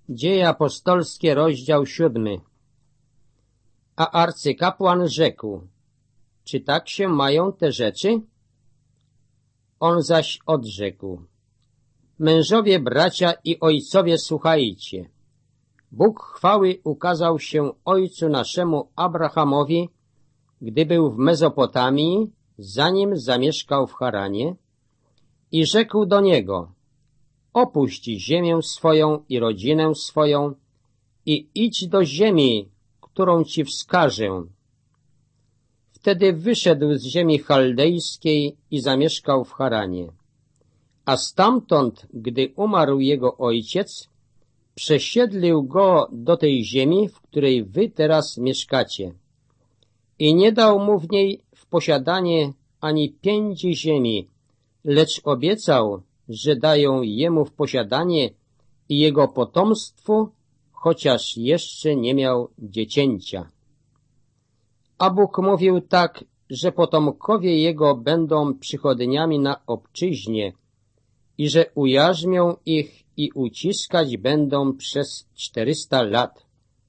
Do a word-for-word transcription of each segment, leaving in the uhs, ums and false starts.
Dzieje apostolskie, rozdział siódmy. A arcykapłan rzekł: czy tak się mają te rzeczy? On zaś odrzekł: mężowie, bracia i ojcowie, słuchajcie. Bóg chwały ukazał się ojcu naszemu Abrahamowi, gdy był w Mezopotamii, zanim zamieszkał w Haranie, i rzekł do niego: opuść ziemię swoją i rodzinę swoją i idź do ziemi, którą ci wskażę. Wtedy wyszedł z ziemi chaldejskiej i zamieszkał w Haranie. A stamtąd, gdy umarł jego ojciec, przesiedlił go do tej ziemi, w której wy teraz mieszkacie. I nie dał mu w niej w posiadanie ani pięci ziemi, lecz obiecał, że dają jemu w posiadanie i jego potomstwu, chociaż jeszcze nie miał dziecięcia. A Bóg mówił tak, że potomkowie jego będą przychodniami na obczyźnie i że ujarzmią ich i uciskać będą przez czterysta lat.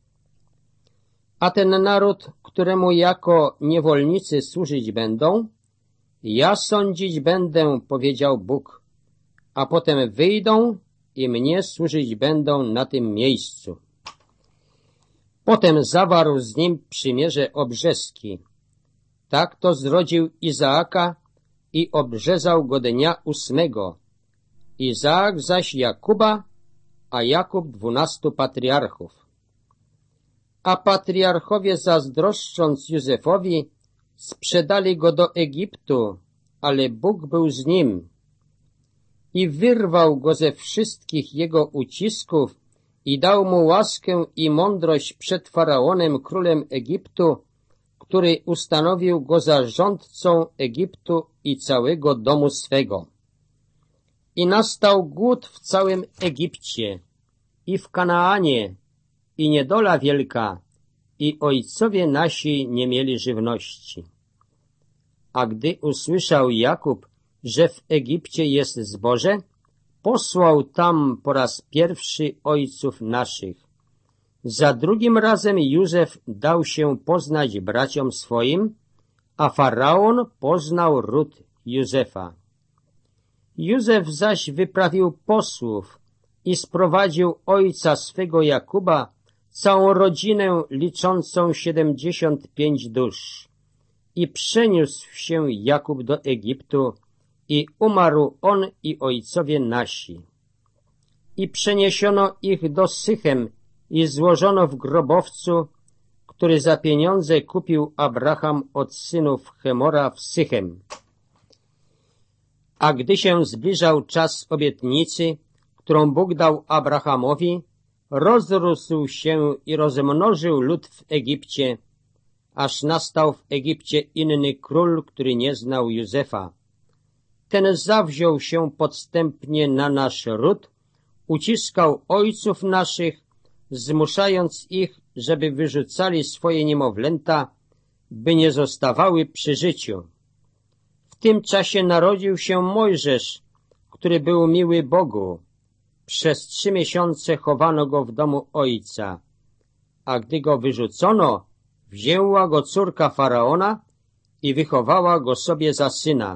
A ten naród, któremu jako niewolnicy służyć będą, ja sądzić będę, powiedział Bóg, a potem wyjdą i mnie służyć będą na tym miejscu. Potem zawarł z nim przymierze obrzeski. Tak to zrodził Izaaka i obrzezał go dnia ósmego. Izaak zaś Jakuba, a Jakub dwunastu patriarchów. A patriarchowie, zazdroszcząc Józefowi, sprzedali go do Egiptu, ale Bóg był z nim i wyrwał go ze wszystkich jego ucisków i dał mu łaskę i mądrość przed Faraonem, królem Egiptu, który ustanowił go zarządcą Egiptu i całego domu swego. I nastał głód w całym Egipcie i w Kanaanie i niedola wielka, i ojcowie nasi nie mieli żywności. A gdy usłyszał Jakub, że w Egipcie jest zboże, posłał tam po raz pierwszy ojców naszych. Za drugim razem Józef dał się poznać braciom swoim, a Faraon poznał ród Józefa. Józef zaś wyprawił posłów i sprowadził ojca swego Jakuba, całą rodzinę liczącą siedemdziesiąt pięć dusz. I przeniósł się Jakub do Egiptu i umarł on i ojcowie nasi. I przeniesiono ich do Sychem i złożono w grobowcu, który za pieniądze kupił Abraham od synów Chemora w Sychem. A gdy się zbliżał czas obietnicy, którą Bóg dał Abrahamowi, rozrósł się i rozmnożył lud w Egipcie, aż nastał w Egipcie inny król, który nie znał Józefa. Ten zawziął się podstępnie na nasz ród, uciskał ojców naszych, zmuszając ich, żeby wyrzucali swoje niemowlęta, by nie zostawały przy życiu. W tym czasie narodził się Mojżesz, który był miły Bogu. Przez trzy miesiące chowano go w domu ojca, a gdy go wyrzucono, wzięła go córka Faraona i wychowała go sobie za syna.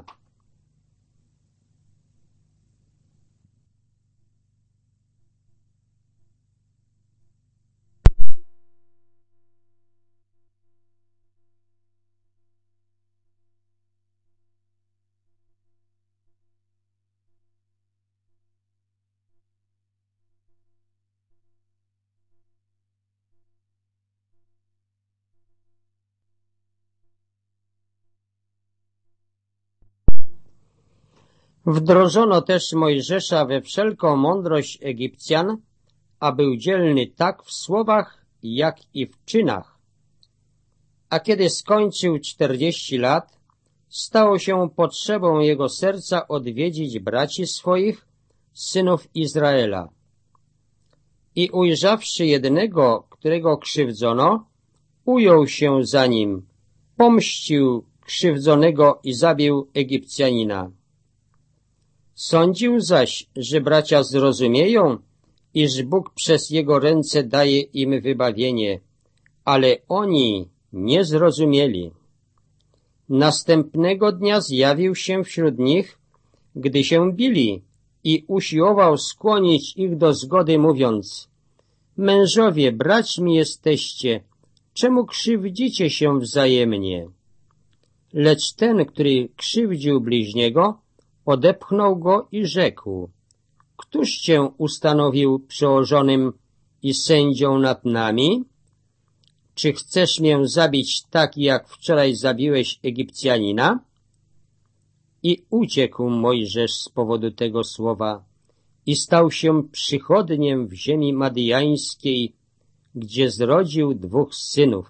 Wdrożono też Mojżesza we wszelką mądrość Egipcjan, a był dzielny tak w słowach, jak i w czynach. A kiedy skończył czterdzieści lat, stało się potrzebą jego serca odwiedzić braci swoich, synów Izraela. I ujrzawszy jednego, którego krzywdzono, ujął się za nim, pomścił krzywdzonego i zabił Egipcjanina. Sądził zaś, że bracia zrozumieją iż Bóg przez Jego ręce daje im wybawienie, ale oni nie zrozumieli. Następnego dnia zjawił się wśród nich, gdy się bili, i usiłował skłonić ich do zgody, mówiąc: mężowie, braćmi jesteście, czemu krzywdzicie się wzajemnie? Lecz ten, który krzywdził bliźniego, odepchnął go i rzekł: któż cię ustanowił przełożonym i sędzią nad nami? Czy chcesz mię zabić tak, jak wczoraj zabiłeś Egipcjanina? I uciekł Mojżesz z powodu tego słowa i stał się przychodniem w ziemi madjańskiej, gdzie zrodził dwóch synów.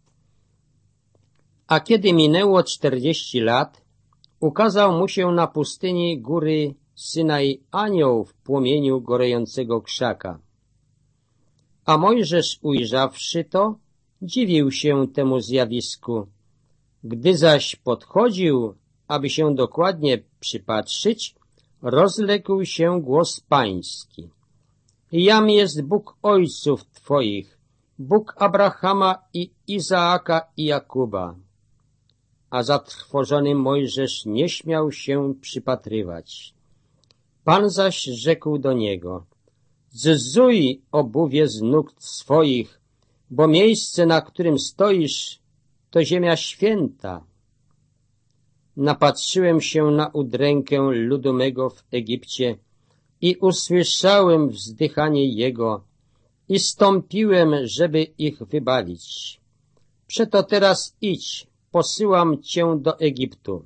A kiedy minęło czterdzieści lat, ukazał mu się na pustyni góry Synaj anioł w płomieniu gorejącego krzaka. A Mojżesz, ujrzawszy to, dziwił się temu zjawisku. Gdy zaś podchodził, aby się dokładnie przypatrzyć, rozległ się głos pański: jam jest Bóg ojców twoich, Bóg Abrahama i Izaaka i Jakuba. A zatrwożony Mojżesz nie śmiał się przypatrywać. Pan zaś rzekł do niego: zzuj obuwie z nóg swoich, bo miejsce, na którym stoisz, to ziemia święta. Napatrzyłem się na udrękę ludu mego w Egipcie i usłyszałem wzdychanie jego i stąpiłem, żeby ich wybawić. Przeto teraz idź, posyłam cię do Egiptu.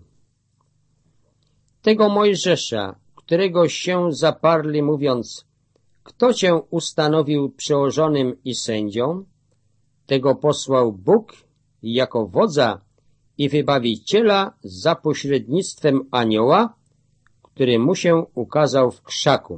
Tego Mojżesza, którego się zaparli, mówiąc: kto cię ustanowił przełożonym i sędzią? Tego posłał Bóg jako wodza i wybawiciela za pośrednictwem anioła, który mu się ukazał w krzaku.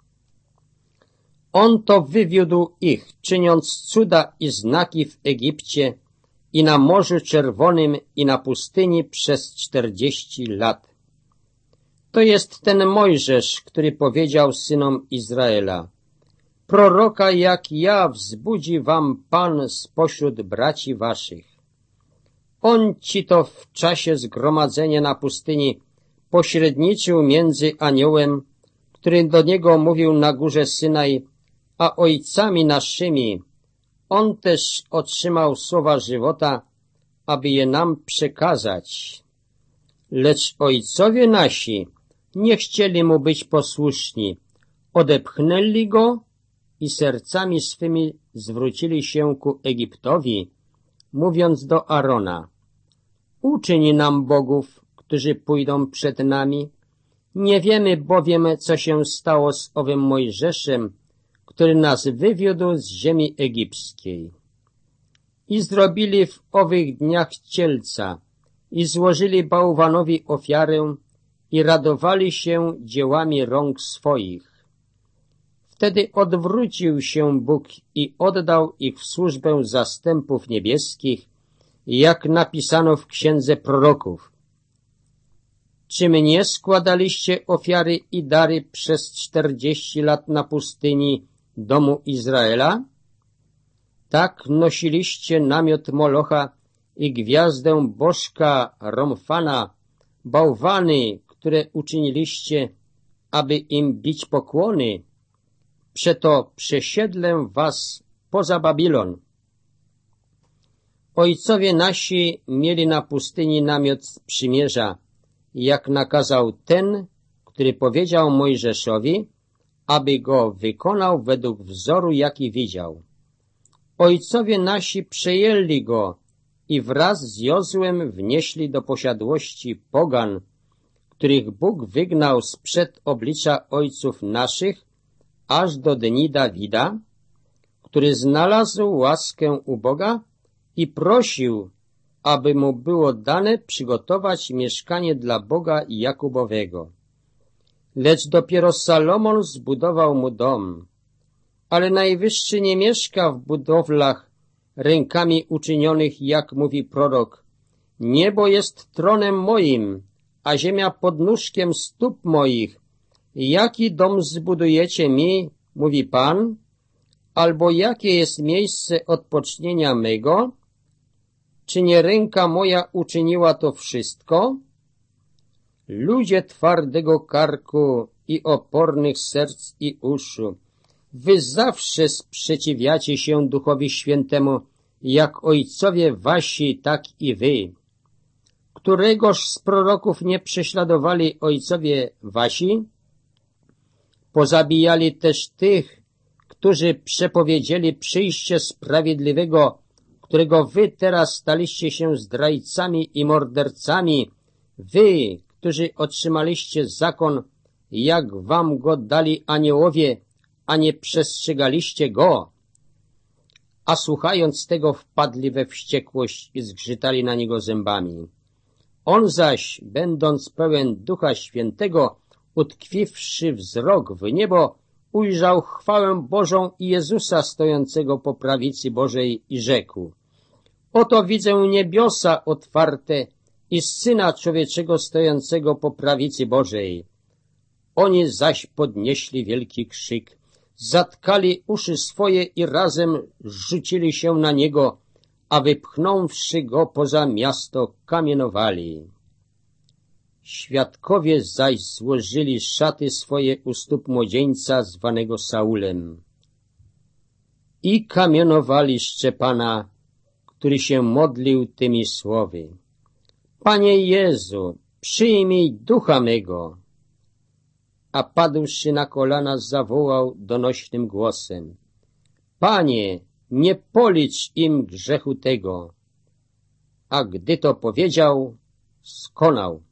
On to wywiódł ich, czyniąc cuda i znaki w Egipcie i na Morzu Czerwonym i na pustyni przez czterdzieści lat. To jest ten Mojżesz, który powiedział synom Izraela: proroka jak ja wzbudzi wam Pan spośród braci waszych. On ci to w czasie zgromadzenia na pustyni pośredniczył między aniołem, który do niego mówił na górze Synaj, a ojcami naszymi. On też otrzymał słowa żywota, aby je nam przekazać. Lecz ojcowie nasi nie chcieli mu być posłuszni. Odepchnęli go i sercami swymi zwrócili się ku Egiptowi, mówiąc do Arona: uczyń nam bogów, którzy pójdą przed nami. Nie wiemy bowiem, co się stało z owym Mojżeszem, który nas wywiódł z ziemi egipskiej. I zrobili w owych dniach cielca i złożyli bałwanowi ofiarę i radowali się dziełami rąk swoich. Wtedy odwrócił się Bóg i oddał ich w służbę zastępów niebieskich, jak napisano w księdze proroków. Czy mnie składaliście ofiary i dary przez czterdzieści lat na pustyni domu Izraela? Tak nosiliście namiot Molocha i gwiazdę bożka Romfana, bałwany, które uczyniliście, aby im bić pokłony. Przeto przesiedlę was poza Babilon. Ojcowie nasi mieli na pustyni namiot przymierza, jak nakazał ten, który powiedział Mojżeszowi, aby go wykonał według wzoru, jaki widział. Ojcowie nasi przejęli go i wraz z Jozłem wnieśli do posiadłości pogan, których Bóg wygnał sprzed oblicza ojców naszych, aż do dni Dawida, który znalazł łaskę u Boga i prosił, aby mu było dane przygotować mieszkanie dla Boga Jakubowego. Lecz dopiero Salomon zbudował mu dom, ale Najwyższy nie mieszka w budowlach rękami uczynionych, jak mówi prorok. Niebo jest tronem moim, a ziemia podnóżkiem stóp moich. Jaki dom zbudujecie mi, mówi Pan, albo jakie jest miejsce odpocznienia mego? Czy nie ręka moja uczyniła to wszystko? Ludzie twardego karku i opornych serc i uszu, wy zawsze sprzeciwiacie się Duchowi Świętemu, jak ojcowie wasi, tak i wy. Któregoż z proroków nie prześladowali ojcowie wasi? Pozabijali też tych, którzy przepowiedzieli przyjście sprawiedliwego, którego wy teraz staliście się zdrajcami i mordercami, wy, którzy otrzymaliście zakon, jak wam go dali aniołowie, a nie przestrzegaliście go. A słuchając tego wpadli we wściekłość i zgrzytali na niego zębami. On zaś, będąc pełen Ducha Świętego, utkwiwszy wzrok w niebo, ujrzał chwałę Bożą i Jezusa stojącego po prawicy Bożej i rzekł: Oto widzę niebiosa otwarte i Syna Człowieczego stojącego po prawicy Bożej. Oni zaś podnieśli wielki krzyk, zatkali uszy swoje i razem rzucili się na niego, a wypchnąwszy go poza miasto, kamienowali. Świadkowie zaś złożyli szaty swoje u stóp młodzieńca zwanego Saulem i kamienowali Szczepana, który się modlił tymi słowy: Panie Jezu, przyjmij ducha mego. A padłszy na kolana, zawołał donośnym głosem: Panie, nie policz im grzechu tego. A gdy to powiedział, skonał.